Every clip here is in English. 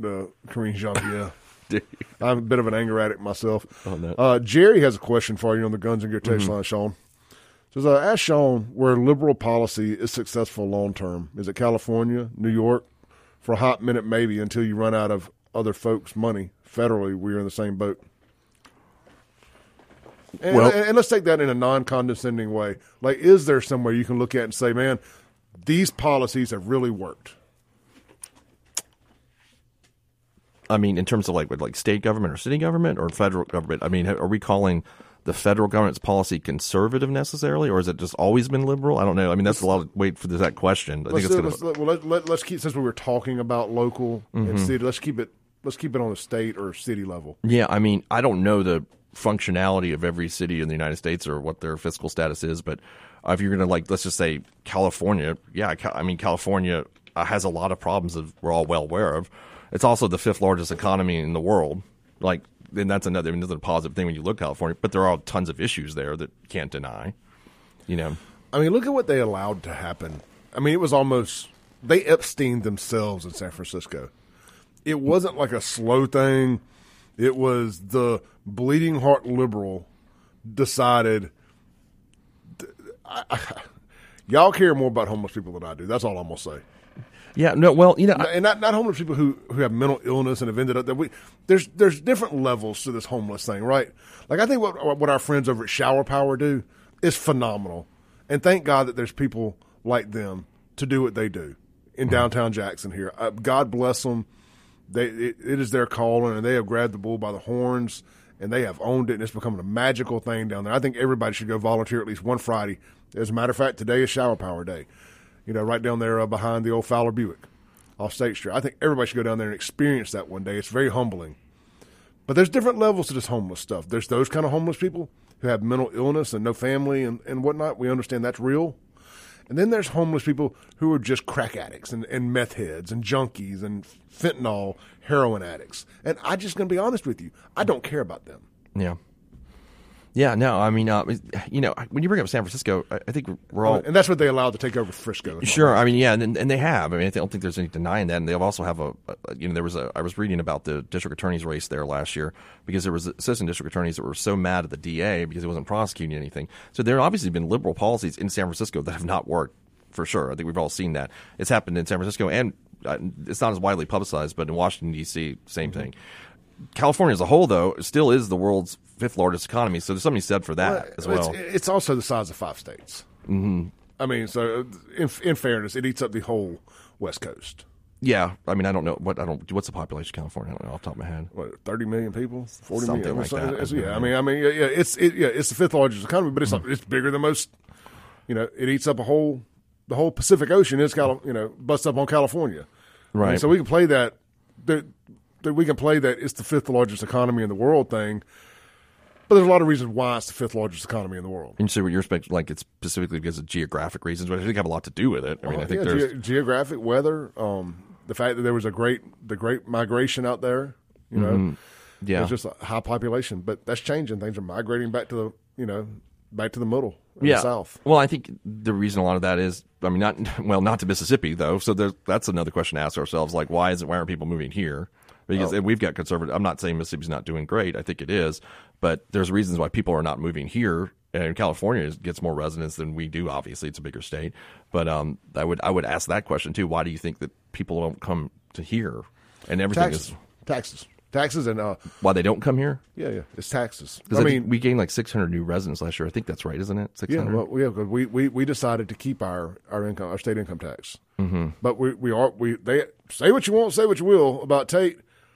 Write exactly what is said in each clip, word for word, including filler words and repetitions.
the Kareem Jean-Pierre. I'm a bit of an anger addict myself. Oh, no. uh, Jerry has a question for you on the Guns and Gear text Mm-hmm. line, Sean. Says, uh, ask Sean where liberal policy is successful long term. Is it California, New York? For a hot minute, maybe, until you run out of other folks' money. Federally, we're in the same boat. And, Well- and, and let's take that in a non-condescending way. Like, is there somewhere you can look at and say, man, these policies have really worked? I mean, in terms of like with like state government or city government or federal government, I mean, are we calling the federal government's policy conservative necessarily, or has it just always been liberal? I don't know. I mean, that's a lot of wait for that question. I think Let's, it's do- going let's, to. let, well, let, let, let's keep, since we were talking about local and Mm-hmm. city, let's keep it let's keep it on the state or city level. Yeah, I mean, I don't know the functionality of every city in the United States or what their fiscal status is, but uh, if you're going to like, let's just say California, yeah, Ca- I mean, California uh, has a lot of problems that we're all well aware of. It's also the fifth largest economy in the world. Like, and that's another, I mean, that's a positive thing when you look at California, but there are tons of issues there that you can't deny, you know. I mean, look at what they allowed to happen. I mean, it was almost they Epsteined themselves in San Francisco. It wasn't like a slow thing. It was the bleeding heart liberal decided, I, I, y'all care more about homeless people than I do. That's all I'm gonna say. Yeah, no, well, you know, I- And not not homeless people who, who have mental illness and have ended up that we there's there's different levels to this homeless thing, right? Like I think what what our friends over at Shower Power do is phenomenal, and thank God that there's people like them to do what they do in downtown Jackson here. Uh, God bless them. They it, it is their calling, and they have grabbed the bull by the horns, and they have owned it, and it's becoming a magical thing down there. I think everybody should go volunteer at least one Friday. As a matter of fact, today is Shower Power Day. You know, right down there uh, behind the old Fowler Buick off State Street. I think everybody should go down there and experience that one day. It's very humbling. But there's different levels to this homeless stuff. There's those kind of homeless people who have mental illness and no family and, and whatnot. We understand that's real. And then there's homeless people who are just crack addicts and, and meth heads and junkies and fentanyl, heroin addicts. And I'm just going to be honest with you. I don't care about them. yeah. Yeah, no, I mean, uh, you know, when you bring up San Francisco, I, I think we're all. And that's what they allowed to take over Frisco. Sure, I mean, yeah, and and they have. I mean, I don't think there's any denying that. And they also have a, a, you know, there was a. I was reading about the district attorney's race there last year because there was assistant district attorneys that were so mad at the D A because he wasn't prosecuting anything. So there have obviously been liberal policies in San Francisco that have not worked for sure. I think we've all seen that. It's happened in San Francisco, and uh, it's not as widely publicized, but in Washington D C, same thing. California as a whole, though, still is the world's fifth largest economy, so there's something said for that Well, as well. It's, it's also the size of five states. Mm-hmm. I mean, so in, in fairness, it eats up the whole West Coast. Yeah, I mean, I don't know what I don't. What's the population of California? I don't know off the top of my head. What, thirty million people, forty Something million, like something- that. it's- Yeah, I mean, I mean, yeah, yeah it's it, yeah, it's the fifth largest economy, but it's Mm-hmm. it's bigger than most. You know, it eats up a whole the whole Pacific Ocean. Is Cali- you know busts up on California, Right. And so we can play that. That that we can play that it's the fifth largest economy in the world thing. But there's a lot of reasons why it's the fifth largest economy in the world. And so what you're expecting, like it's specifically because of geographic reasons, but I think have a lot to do with it. I mean, I think yeah, there's ge- geographic weather, um, the fact that there was a great the great migration out there. You know, Mm-hmm. yeah, it's just a high population, but that's changing. Things are migrating back to the you know back to the middle, in yeah. the south. Well, I think the reason a lot of that is, I mean, not well, not to Mississippi though. So there's, that's another question to ask ourselves: like, why is it? Why aren't people moving here? Because Oh. we've got conservative. I'm not saying Mississippi's not doing great. I think it is, but there's reasons why people are not moving here. And California is- gets more residents than we do. Obviously, it's a bigger state. But um, I would I would ask that question too. Why do you think that people don't come to here? And everything Taxes, is taxes, taxes, and uh, why they don't come here. yeah, yeah, it's taxes. Because I mean, we gained like six hundred new residents last year. I think that's right, isn't it? six yeah, hundred. well, yeah, 'cause we, we we decided to keep our, our income, our state income tax. Mm-hmm. But we we are we they say what you want, say what you will about Tate.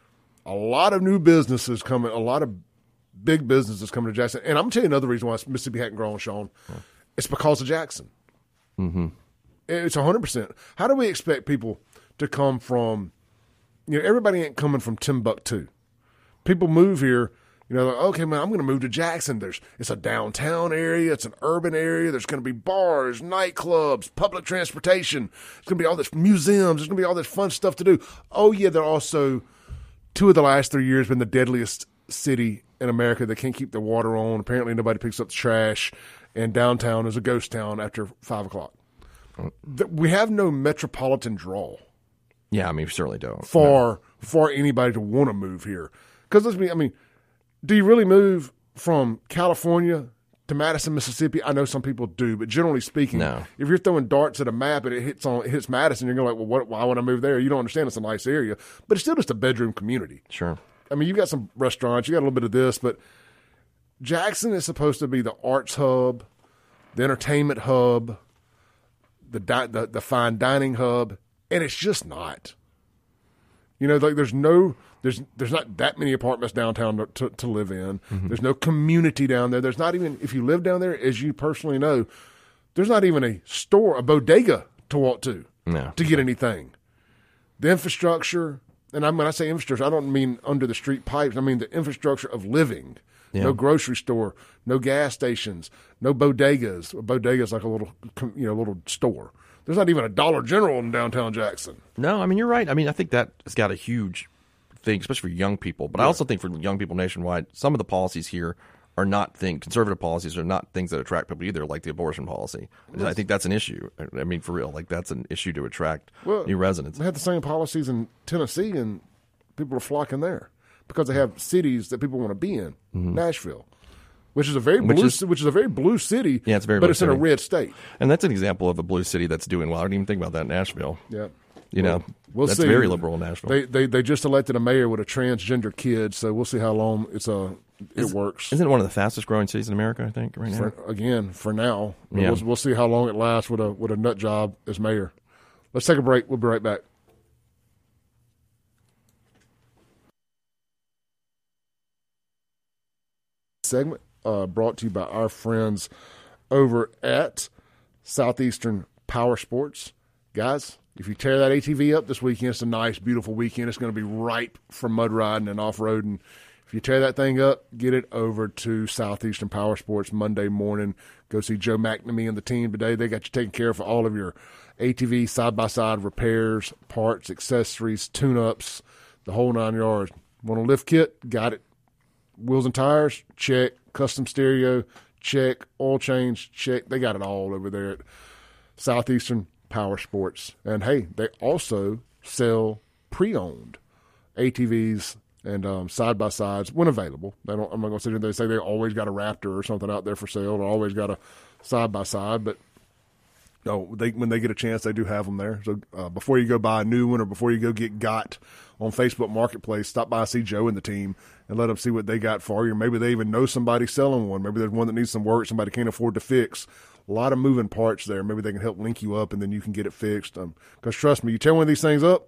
A lot of new businesses coming, a lot of big businesses coming to Jackson. And I'm going to tell you another reason why Mississippi hadn't grown, Sean. It's because of Jackson. Mm-hmm. It's one hundred percent. How do we expect people to come from, you know, everybody ain't coming from Timbuktu. People move here, you know, like, okay, man, I'm going to move to Jackson. There's It's a downtown area. It's an urban area. There's going to be bars, nightclubs, public transportation. There's going to be all this museums. There's going to be all this fun stuff to do. Oh, yeah, they're also – two of the last three years been the deadliest city in America that can't keep the water on. Apparently nobody picks up the trash, and downtown is a ghost town after five o'clock. We have no metropolitan draw Yeah, I mean, we certainly don't. for No. for anybody to want to move here. Because let's be, I mean, do you really move from California to Madison, Mississippi? I know some people do, but generally speaking, no. if you're throwing darts at a map and it hits on it hits Madison, you're going like, well, what, why would I move there? You don't understand it's a nice area, but it's still just a bedroom community. Sure. I mean, you got some restaurants, you got a little bit of this, but Jackson is supposed to be the arts hub, the entertainment hub, the di- the, the fine dining hub, and it's just not. You know, like there's no. There's there's not that many apartments downtown to, to, to live in. Mm-hmm. There's no community down there. There's not even, if you live down there, as you personally know, there's not even a store, a bodega to walk to no. to get anything. The infrastructure, and when I say infrastructure, I don't mean under the street pipes. I mean the infrastructure of living. Yeah. No grocery store, no gas stations, no bodegas. A bodega is like a little, you know, little store. There's not even a Dollar General in downtown Jackson. No, I mean, you're right. I mean, I think that has got a huge thing, especially for young people. But yeah. I also think for young people nationwide, some of the policies here are not things, conservative policies are not things that attract people either, like the abortion policy. Yes. I think that's an issue. I mean, for real, like that's an issue to attract well, new residents. They had the same policies in Tennessee, and people are flocking there because they have cities that people want to be in. Mm-hmm. Nashville, which is a very which blue, is, which is a very blue city. Yeah, it's very, but it's city. in a red state. And that's an example of a blue city that's doing well. I didn't even think about that in Nashville. Yeah. You well, know, we'll that's see. very liberal in Nashville. They, they they just elected a mayor with a transgender kid, so we'll see how long it's a it Is, works. Isn't it one of the fastest growing cities in America? I think right now. For, again, for now, yeah. we'll, we'll see how long it lasts with a with a nut job as mayor. Let's take a break. We'll be right back. Segment uh, brought to you by our friends over at Southeastern Power Sports, guys. If you tear that A T V up this weekend, it's a nice, beautiful weekend. It's going to be ripe for mud riding and off-roading. If you tear that thing up, get it over to Southeastern Power Sports Monday morning. Go see Joe McNamee and the team today. They got you taken care of for all of your A T V side-by-side repairs, parts, accessories, tune-ups, the whole nine yards. Want a lift kit? Got it. Wheels and tires? Check. Custom stereo? Check. Oil change? Check. They got it all over there at Southeastern Power Sports. And hey, they also sell pre-owned A T Vs and um, side-by-sides when available. They don't, I'm not going to sit here and they say they always got a Raptor or something out there for sale or always got a side-by-side, but no, they when they get a chance, they do have them there. So uh, before you go buy a new one or before you go get got on Facebook Marketplace, stop by, see Joe and the team, and let them see what they got for you. Maybe they even know somebody selling one. Maybe there's one that needs some work somebody can't afford to fix. A lot of moving parts there. Maybe they can help link you up, and then you can get it fixed. Because um, trust me, you tear one of these things up,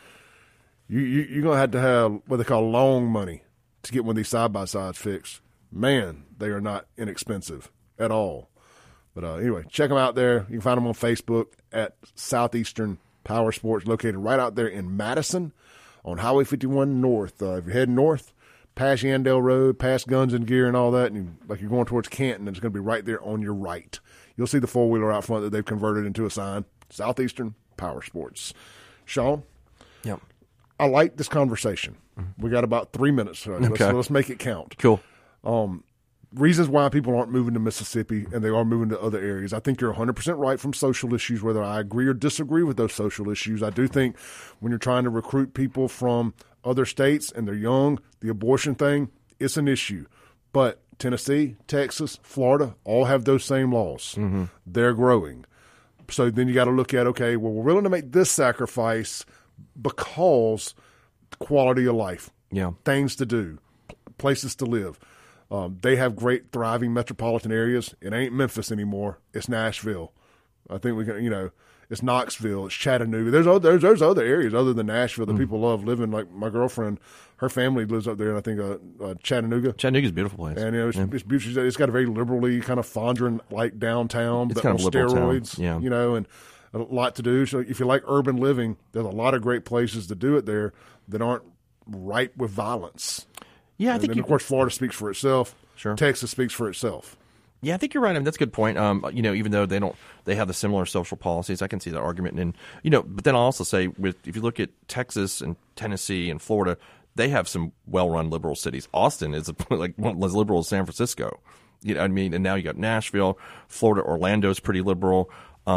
you, you, you're going to have to have what they call long money to get one of these side-by-sides fixed. Man, they are not inexpensive at all. But uh, anyway, check them out there. You can find them on Facebook at Southeastern Power Sports, located right out there in Madison on Highway fifty-one North. Uh, if you're heading north, past Yandell Road, past Guns and Gear and all that, and you, like you're going towards Canton, it's going to be right there on your right. You'll see the four-wheeler out front that they've converted into a sign, Southeastern Power Sports. Sean? Yep. I like this conversation. Mm-hmm. We got about three minutes. So let's, okay. let's make it count. Cool. Um, reasons why people aren't moving to Mississippi and they are moving to other areas. I think you're one hundred percent right from social issues, whether I agree or disagree with those social issues. I do think when you're trying to recruit people from other states and they're young, the abortion thing, it's an issue. But Tennessee, Texas, Florida all have those same laws. Mm-hmm. They're growing. So then you got to look at, okay, well, we're willing to make this sacrifice because quality of life, yeah, things to do, places to live. Um, they have great, thriving metropolitan areas. It ain't Memphis anymore. It's Nashville. I think we can, you know, it's Knoxville. It's Chattanooga. There's other, there's, there's other areas other than Nashville that mm. people love living. Like my girlfriend, her family lives up there, and I think uh, uh, Chattanooga. Chattanooga's a beautiful place. And you know, it's, yeah. it's beautiful. It's got a very liberally kind of Fondren-like downtown, it's but kind on of steroids. Town. Yeah. You know, and a lot to do. So if you like urban living, there's a lot of great places to do it there that aren't ripe with violence. Yeah, I and think then, you, of course, Florida speaks for itself. Sure. Texas speaks for itself. Yeah, I think you're right. I mean, that's a good point. Um, you know, even though they don't, they have the similar social policies. I can see that argument. And you know, but then I'll also say, with if you look at Texas and Tennessee and Florida, they have some well-run liberal cities. Austin is a, like one as liberal as San Francisco. You know what I mean? And now you got Nashville, Florida, Orlando's pretty liberal. Um,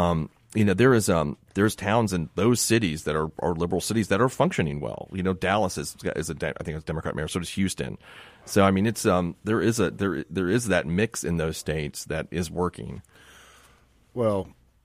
you know, there is um there's towns in those cities that are, are liberal cities that are functioning well. You know, Dallas is is a I think it's a Democrat mayor. So does Houston. So I mean, it's um there is a there there is that mix in those states that is working. Well,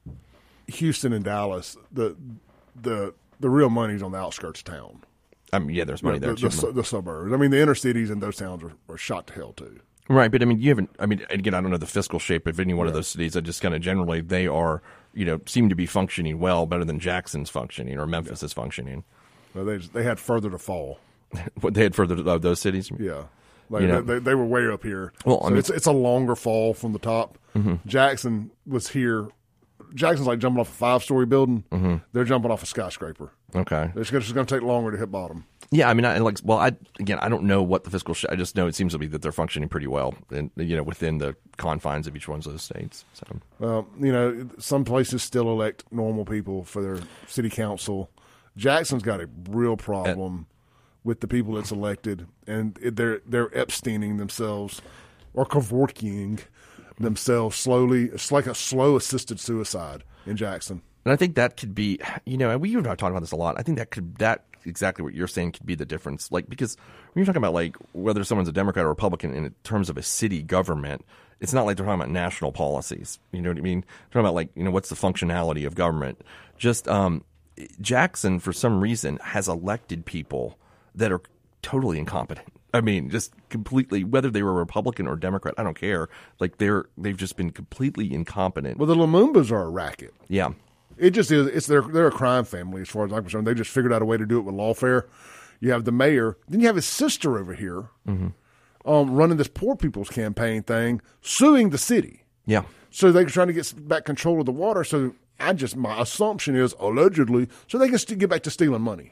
Houston and Dallas, the the the real money's on the outskirts of town. I mean, yeah, there's money the, there the, too. the, the suburbs. I mean, the inner cities in those towns are, are shot to hell too. Right, but I mean, you haven't. I mean, again, I don't know the fiscal shape of any one yeah. of those cities. I just kind of generally they are, you know, seem to be functioning well, better than Jackson's functioning or Memphis yeah. is functioning. Well, they they had further to fall. What they had further to uh, those cities? Yeah, like you know, they, they were way up here. Well, so I mean, it's it's a longer fall from the top. Mm-hmm. Jackson was here. Jackson's like jumping off a five story building. Mm-hmm. They're jumping off a skyscraper. Okay, it's just going to take longer to hit bottom. Yeah, I mean, I like. Well, I again, I don't know what the fiscal. Sh- I just know it seems to be that they're functioning pretty well, and you know, within the confines of each one of those states. So, well, you know, some places still elect normal people for their city council. Jackson's got a real problem uh, with the people that's elected, and they're they're Epsteining themselves or Kevorkian themselves slowly. It's like a slow assisted suicide in Jackson. And I think that could be, you know, and we even talked about this a lot. I think that could that. exactly what you're saying could be the difference. Like, because when you're talking about like whether someone's a Democrat or Republican in terms of a city government, it's not like they're talking about national policies. You know what I mean? They're talking about like, you know, what's the functionality of government. Just um, Jackson, for some reason, has elected people that are totally incompetent. I mean, just completely, whether they were Republican or Democrat, I don't care. Like they're they've just been completely incompetent. Well, the Lumumbas are a racket. Yeah. It just is. It's they're they're a crime family as far as I'm concerned. They just figured out a way to do it with lawfare. You have the mayor, then you have his sister over here, mm-hmm. um, running this poor people's campaign thing, suing the city. Yeah. So they're trying to get back control of the water. So I just my assumption is allegedly, so they can st- get back to stealing money.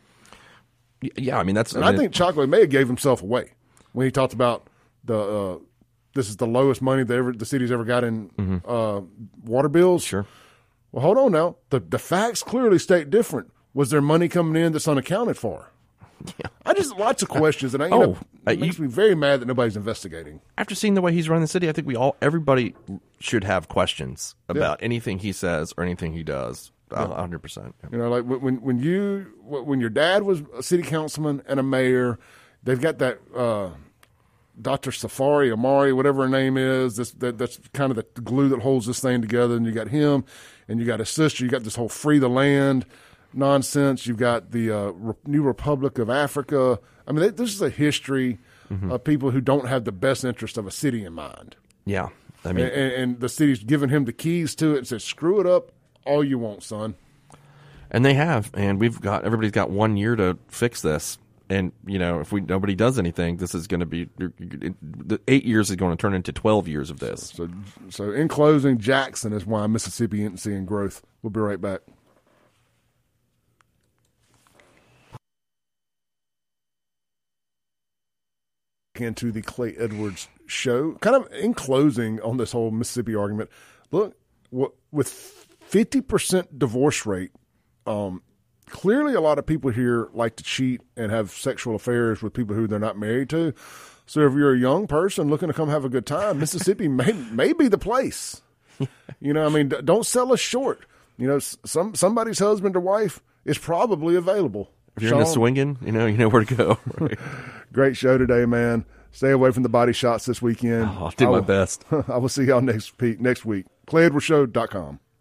Yeah, I mean that's. And I, mean, I think Chocolate Mayor gave himself away when he talked about the. Uh, this is the lowest money that ever the city's ever got in mm-hmm. uh, water bills. Sure. Well, hold on now. The the facts clearly state different. Was there money coming in that's unaccounted for? Yeah. I just lots of questions, and I, you oh, know, it uh, makes you, me very mad that nobody's investigating. After seeing the way he's running the city, I think we all, everybody should have questions about yeah. anything he says or anything he does. A hundred percent. You know, like when when you when your dad was a city councilman and a mayor, they've got that. Uh, Doctor Safari, Amari, whatever her name is, this, that, that's kind of the glue that holds this thing together. And you got him, and you got his sister. You got this whole free the land nonsense. You've got the uh, Re- New Republic of Africa. I mean, they, this is a history mm-hmm. of people who don't have the best interest of a city in mind. Yeah, I mean, and, and the city's giving him the keys to it and says, "Screw it up, all you want, son." And they have, and we've got everybody's got one year to fix this. And, you know, if we nobody does anything, this is going to be the eight years is going to turn into twelve years of this. So, so, so in closing, Jackson is why Mississippi isn't seeing growth. We'll be right back. Into the Clay Edwards show. Kind of in closing on this whole Mississippi argument, look, with fifty percent divorce rate, um, clearly, a lot of people here like to cheat and have sexual affairs with people who they're not married to. So if you're a young person looking to come have a good time, Mississippi may, may be the place. You know, I mean, don't sell us short. You know, some somebody's husband or wife is probably available. If you're Sean, into swinging, you know, you know where to go. Right? Great show today, man. Stay away from the body shots this weekend. Oh, I'll do I my will, best. I will see y'all next week. Next week. clay edwards show dot com.